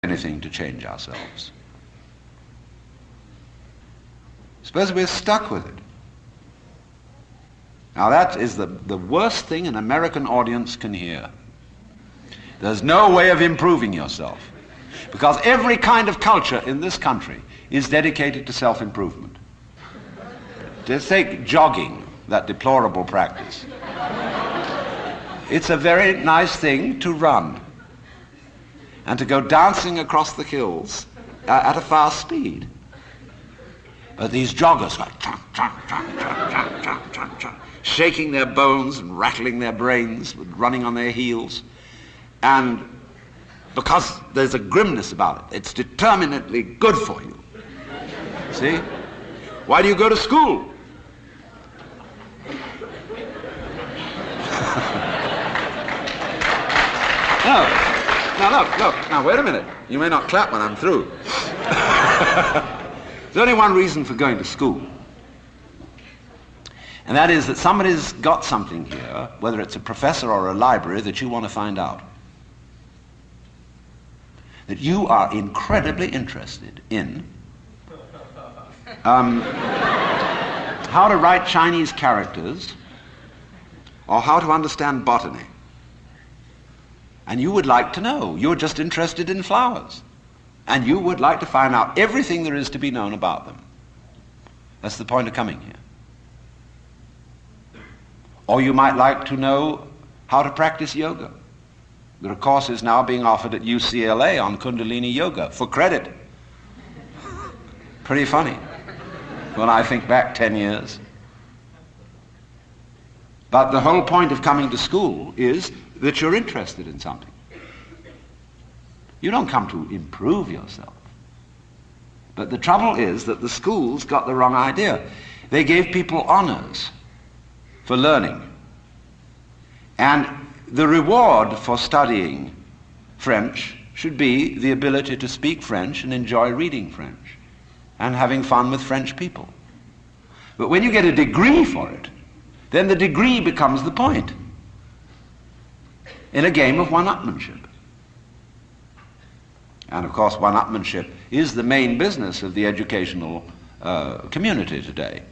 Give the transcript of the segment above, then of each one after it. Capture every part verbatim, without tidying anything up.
anything to change ourselves. Suppose we're stuck with it. Now that is the, the worst thing an American audience can hear. There's no way of improving yourself, because every kind of culture in this country is dedicated to self-improvement. Just take jogging, that deplorable practice. It's a very nice thing to run and to go dancing across the hills at a fast speed. But these joggers like chunk, chunk, chunk, chunk, chunk, chunk, chunk, chunk, shaking their bones and rattling their brains, running on their heels. And because there's a grimness about it, it's determinately good for you. See? Why do you go to school? No. Now look, look, now wait a minute. You may not clap when I'm through. There's only one reason for going to school. And that is that somebody's got something here, whether it's a professor or a library, that you want to find out. That you are incredibly interested in um, how to write Chinese characters or how to understand botany. And you would like to know. You're just interested in flowers. And you would like to find out everything there is to be known about them. That's the point of coming here. Or you might like to know how to practice yoga. There are courses now being offered at U C L A on Kundalini Yoga for credit. Pretty funny when I think back ten years. But the whole point of coming to school is that you're interested in something. You don't come to improve yourself. But the trouble is that the schools got the wrong idea. They gave people honors for learning. And the reward for studying French should be the ability to speak French and enjoy reading French and having fun with French people. But when you get a degree for it, then the degree becomes the point in a game of one-upmanship. And of course, one-upmanship is the main business of the educational uh, community today.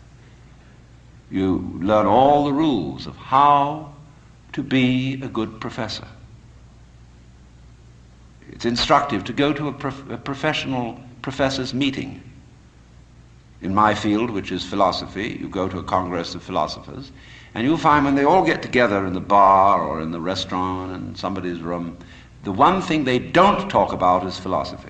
You learn all the rules of how to be a good professor. It's instructive to go to a, prof- a professional professor's meeting. In my field, which is philosophy, you go to a congress of philosophers, and you'll find when they all get together in the bar or in the restaurant in somebody's room, the one thing they don't talk about is philosophy.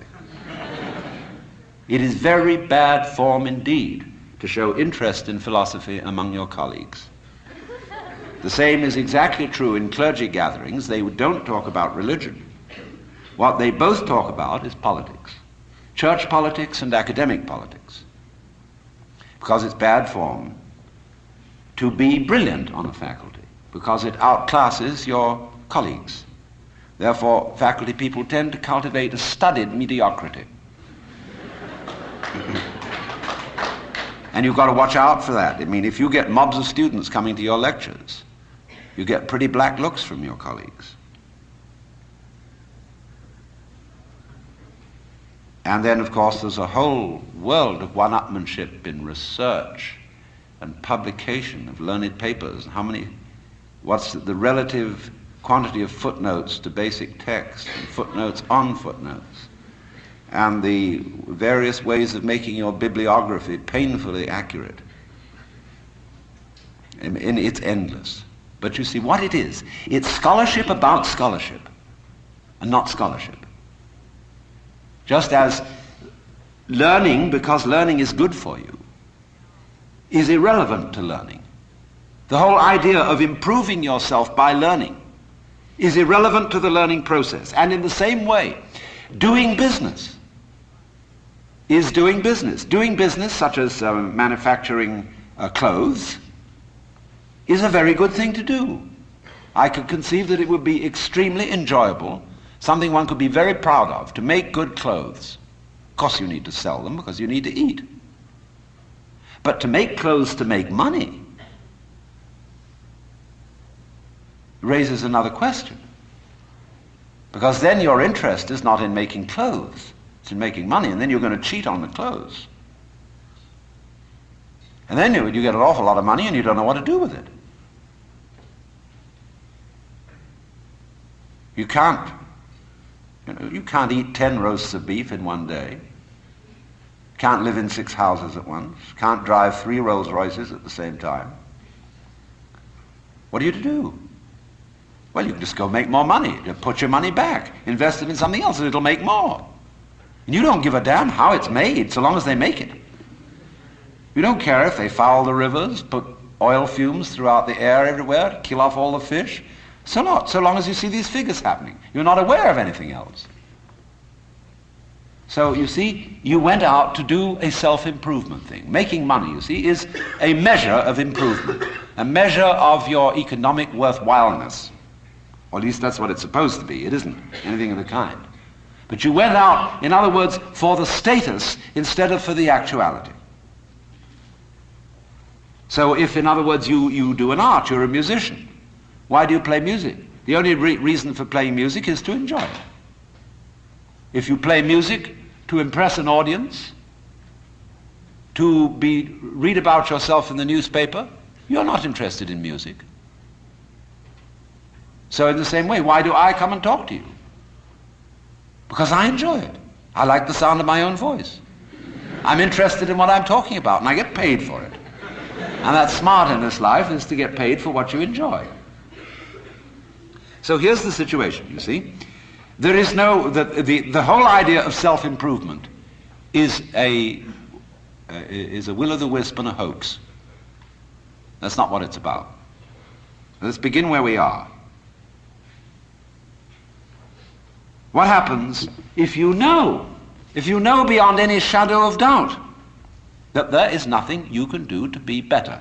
It is very bad form indeed to show interest in philosophy among your colleagues. The same is exactly true in clergy gatherings. They don't talk about religion. What they both talk about is politics. Church politics and academic politics. Because it's bad form to be brilliant on a faculty, because it outclasses your colleagues. Therefore, faculty people tend to cultivate a studied mediocrity. And you've got to watch out for that. I mean, if you get mobs of students coming to your lectures, you get pretty black looks from your colleagues. And then, of course, there's a whole world of one-upmanship in research and publication of learned papers. How many, what's the, the relative quantity of footnotes to basic text, and footnotes on footnotes, and the various ways of making your bibliography painfully accurate. And, and it's endless. But you see what it is. It's scholarship about scholarship, and not scholarship. Just as learning, because learning is good for you, is irrelevant to learning. The whole idea of improving yourself by learning is irrelevant to the learning process. And in the same way, doing business is doing business. Doing business, such as uh, manufacturing uh, clothes, is a very good thing to do. I could conceive that it would be extremely enjoyable, something one could be very proud of, to make good clothes. Of course you need to sell them because you need to eat. But to make clothes to make money raises another question. Because then your interest is not in making clothes, it's in making money, and then you're going to cheat on the clothes. And then you, you get an awful lot of money and you don't know what to do with it. You can't, you know, you can't eat ten roasts of beef in one day. Can't live in six houses at once. Can't drive three Rolls Royces at the same time. What are you to do? Well, you can just go make more money. You put your money back. Invest it in something else and it'll make more. And you don't give a damn how it's made so long as they make it. You don't care if they foul the rivers, put oil fumes throughout the air everywhere, kill off all the fish. So not, so long as you see these figures happening. You're not aware of anything else. So, you see, you went out to do a self-improvement thing. Making money, you see, is a measure of improvement, a measure of your economic worthwhileness. Or at least that's what it's supposed to be. It isn't anything of the kind. But you went out, in other words, for the status instead of for the actuality. So if, in other words, you, you do an art, you're a musician, why do you play music? The only re- reason for playing music is to enjoy it. If you play music to impress an audience, to be read about yourself in the newspaper, you're not interested in music. So in the same way, why do I come and talk to you? Because I enjoy it. I like the sound of my own voice. I'm interested in what I'm talking about, and I get paid for it. And that's smart in this life, is to get paid for what you enjoy. So here's the situation, you see. There is no, the, the, the whole idea of self-improvement is a, uh, is a will-o'-the-wisp and a hoax. That's not what it's about. Let's begin where we are. What happens if you know, if you know beyond any shadow of doubt that there is nothing you can do to be better?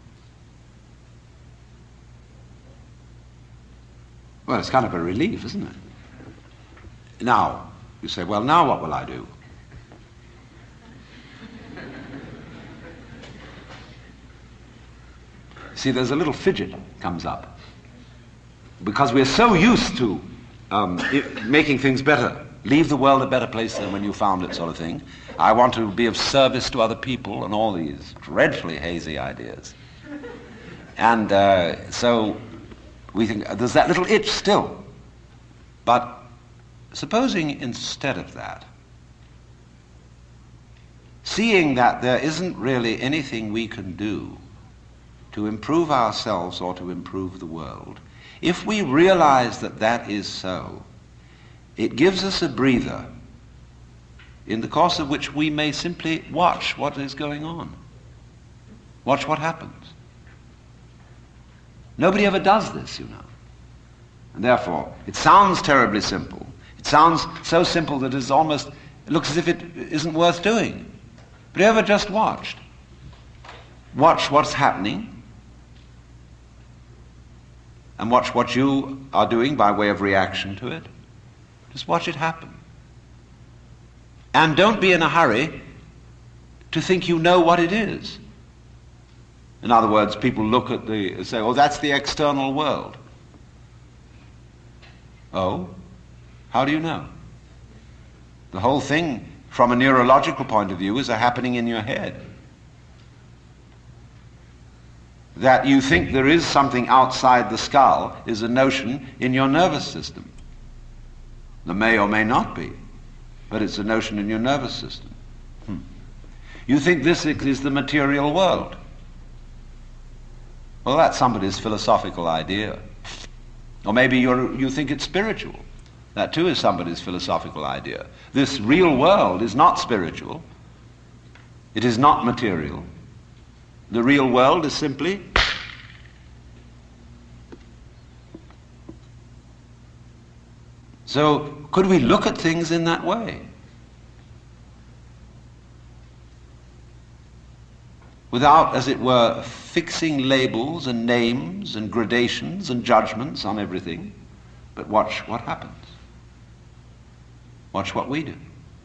Well, it's kind of a relief, isn't it? Now, you say, well, now what will I do? See, there's a little fidget comes up. Because we're so used to um, it, making things better, leave the world a better place than when you found it, sort of thing. I want to be of service to other people, and all these dreadfully hazy ideas. And uh, so we think there's that little itch still. But supposing instead of that, seeing that there isn't really anything we can do to improve ourselves or to improve the world, if we realize that that is so, it gives us a breather in the course of which we may simply watch what is going on. Watch what happens. Nobody ever does this, you know. And therefore, it sounds terribly simple. It sounds so simple that it's almost, it looks as if it isn't worth doing. But have you ever just watched? Watch what's happening, and watch what you are doing by way of reaction to it. Just watch it happen. And don't be in a hurry to think you know what it is. In other words, people look at the, say, oh, that's the external world. Oh? How do you know? The whole thing, from a neurological point of view, is a happening in your head. That you think there is something outside the skull is a notion in your nervous system. There may or may not be, but it's a notion in your nervous system. Hmm. You think this is the material world. Well, that's somebody's philosophical idea. Or maybe you're, you think it's spiritual. That too is somebody's philosophical idea. This real world is not spiritual. It is not material. The real world is simply so could we look at things in that way? Without, as it were, fixing labels and names and gradations and judgments on everything, but watch what happens. Watch what we do.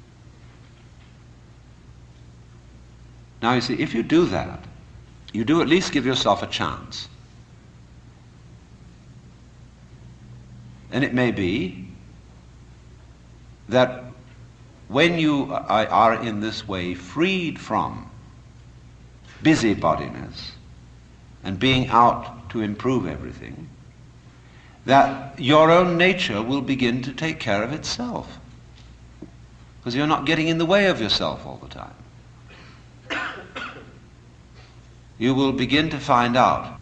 Now you see, if you do that, you do at least give yourself a chance. And it may be that when you are in this way freed from busybodiness and being out to improve everything, that your own nature will begin to take care of itself, because you're not getting in the way of yourself all the time. You will begin to find out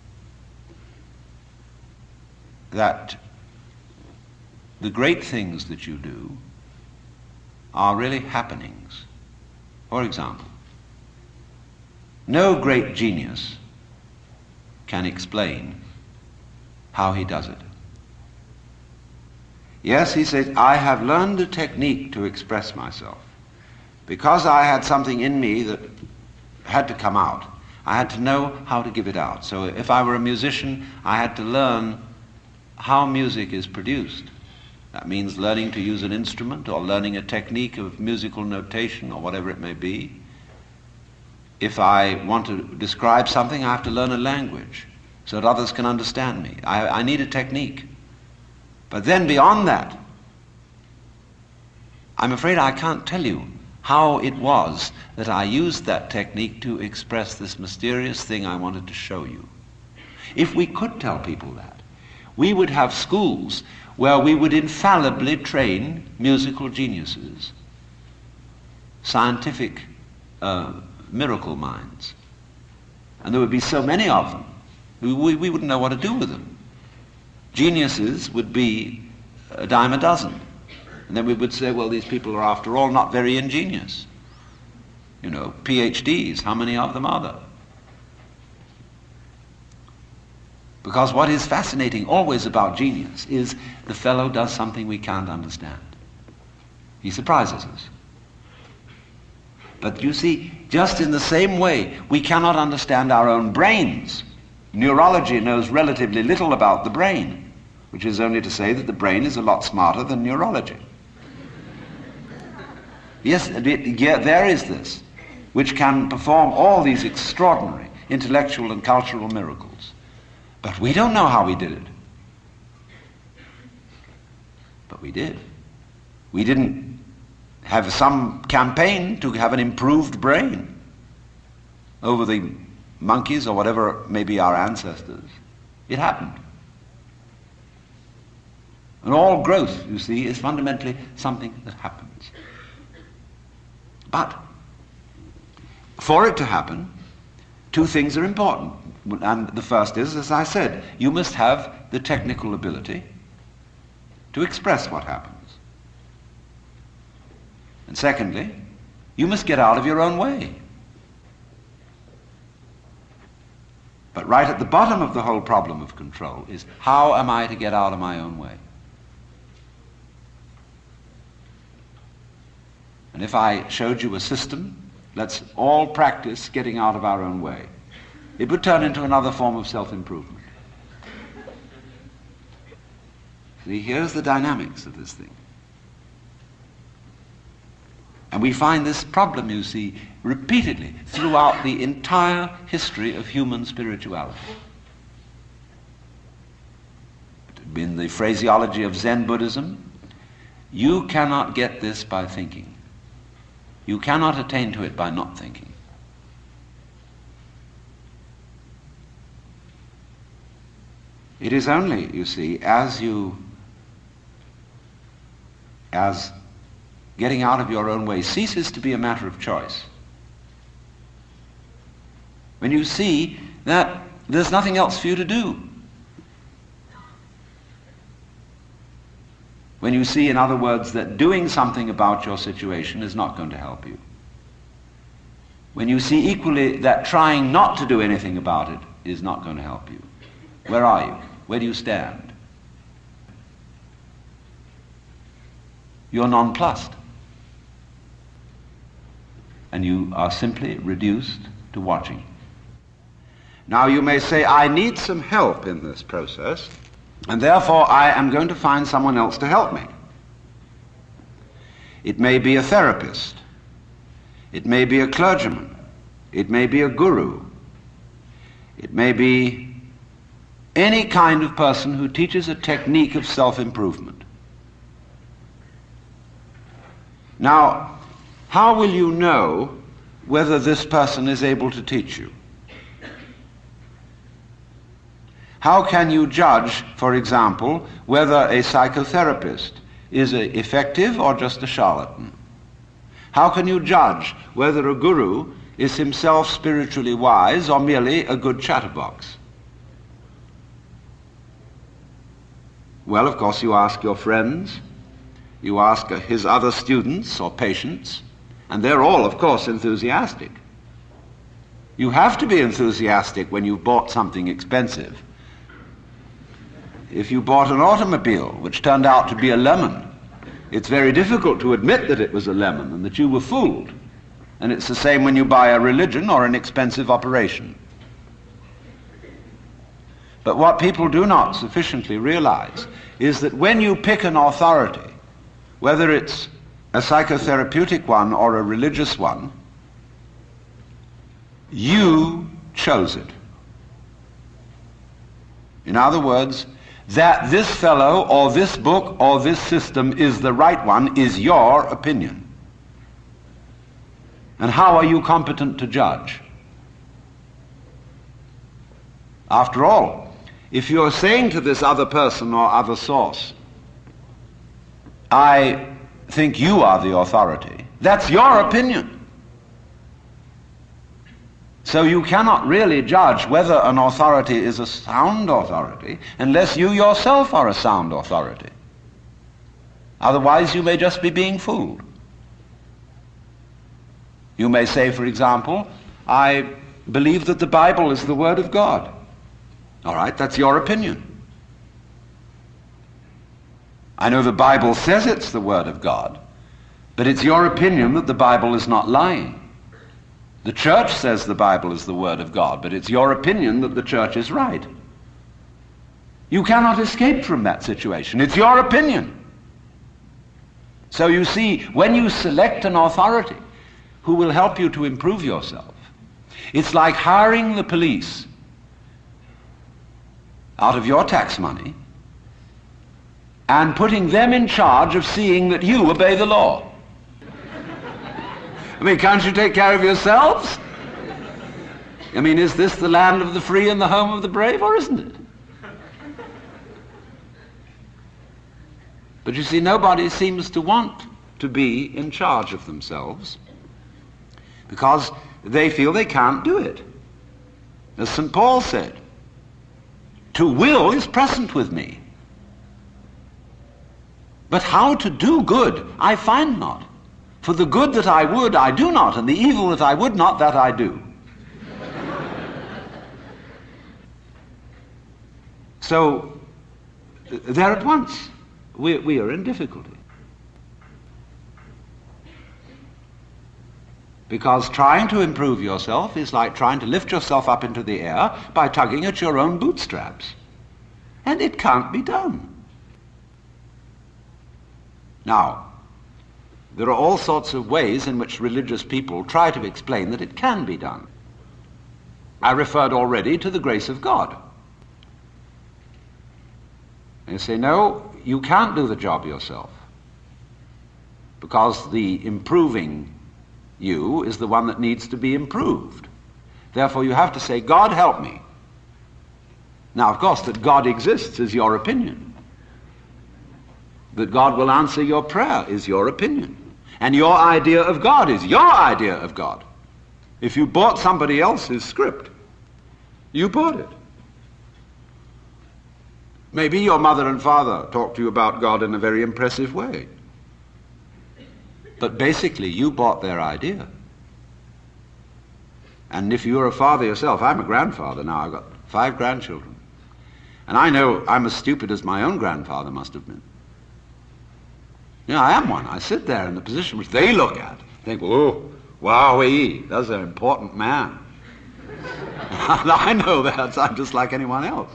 that the great things that you do are really happenings. For example, no great genius can explain how he does it. Yes, he says, I have learned a technique to express myself. Because I had something in me that had to come out, I had to know how to give it out. So if I were a musician, I had to learn how music is produced. That means learning to use an instrument or learning a technique of musical notation or whatever it may be. If I want to describe something, I have to learn a language so that others can understand me. I, I need a technique. But then beyond that, I'm afraid I can't tell you how it was that I used that technique to express this mysterious thing I wanted to show you. If we could tell people that, we would have schools where we would infallibly train musical geniuses, scientific uh, miracle minds. And there would be so many of them, we, we wouldn't know what to do with them. Geniuses would be a dime a dozen. And then we would say, well, these people are after all not very ingenious. You know, P H Ds, how many of them are there? Because what is fascinating always about genius is the fellow does something we can't understand. He surprises us. But you see, just in the same way, we cannot understand our own brains. Neurology knows relatively little about the brain, which is only to say that the brain is a lot smarter than neurology. Yes, yeah, there is this, which can perform all these extraordinary intellectual and cultural miracles. But we don't know how we did it. But we did. We didn't have some campaign to have an improved brain over the monkeys or whatever may be our ancestors. It happened. And all growth, you see, is fundamentally something that happens. But for it to happen, two things are important. And the first is, as I said, you must have the technical ability to express what happens. And secondly, you must get out of your own way. But right at the bottom of the whole problem of control is, how am I to get out of my own way? And if I showed you a system, let's all practice getting out of our own way, it would turn into another form of self-improvement. See, here's the dynamics of this thing. And we find this problem, you see, repeatedly throughout the entire history of human spirituality. In the phraseology of Zen Buddhism, you cannot get this by thinking. You cannot attain to it by not thinking. It is only, you see, as you, as getting out of your own way ceases to be a matter of choice, when you see that there's nothing else for you to do. When you see, in other words, that doing something about your situation is not going to help you. When you see equally that trying not to do anything about it is not going to help you. Where are you? Where do you stand? You're nonplussed. And you are simply reduced to watching. Now you may say, I need some help in this process, and therefore I am going to find someone else to help me. It may be a therapist. It may be a clergyman. It may be a guru. It may be any kind of person who teaches a technique of self-improvement. Now, how will you know whether this person is able to teach you? How can you judge, for example, whether a psychotherapist is a effective or just a charlatan? How can you judge whether a guru is himself spiritually wise or merely a good chatterbox? Well, of course, you ask your friends, you ask his other students or patients, and they're all, of course, enthusiastic. You have to be enthusiastic when you've bought something expensive. If you bought an automobile which turned out to be a lemon, it's very difficult to admit that it was a lemon and that you were fooled. And it's the same when you buy a religion or an expensive operation. But what people do not sufficiently realize is that when you pick an authority, whether it's a psychotherapeutic one or a religious one, you chose it. In other words, that this fellow or this book or this system is the right one is your opinion. And how are you competent to judge? After all, if you're saying to this other person or other source, I think you are the authority, that's your opinion. So you cannot really judge whether an authority is a sound authority unless you yourself are a sound authority. Otherwise you may just be being fooled. You may say, for example, I believe that the Bible is the Word of God. All right, that's your opinion. I know the Bible says it's the Word of God, but it's your opinion that the Bible is not lying. The church says the Bible is the Word of God, but it's your opinion that the church is right. You cannot escape from that situation. It's your opinion. So you see, when you select an authority who will help you to improve yourself, it's like hiring the police out of your tax money and putting them in charge of seeing that you obey the law. I mean, can't you take care of yourselves? I mean, is this the land of the free and the home of the brave, or isn't it? But you see, nobody seems to want to be in charge of themselves because they feel they can't do it. As Saint Paul said, to will is present with me, but how to do good I find not. For the good that I would, I do not, and the evil that I would not, that I do. So, there at once, we, we are in difficulty. Because trying to improve yourself is like trying to lift yourself up into the air by tugging at your own bootstraps. And it can't be done. Now, there are all sorts of ways in which religious people try to explain that it can be done. I referred already to the grace of God. They say, no, you can't do the job yourself, because the improving you is the one that needs to be improved. Therefore you have to say, God help me. Now, of course, that God exists is your opinion. That God will answer your prayer is your opinion. And your idea of God is your idea of God. If you bought somebody else's script, you bought it. Maybe your mother and father talked to you about God in a very impressive way. But basically, you bought their idea. And if you're a father yourself, I'm a grandfather now, I've got five grandchildren. And I know I'm as stupid as my own grandfather must have been. You know, I am one. I sit there in the position which they look at, think, oh, wowee, that's an important man. I know that. I'm just like anyone else.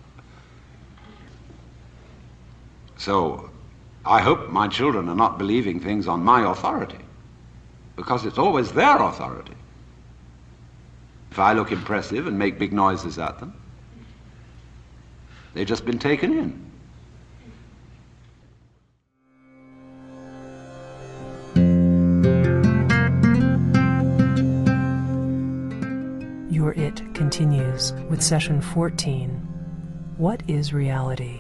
So I hope my children are not believing things on my authority, because it's always their authority. If I look impressive and make big noises at them, they've just been taken in. Your It continues with session fourteen. What is reality?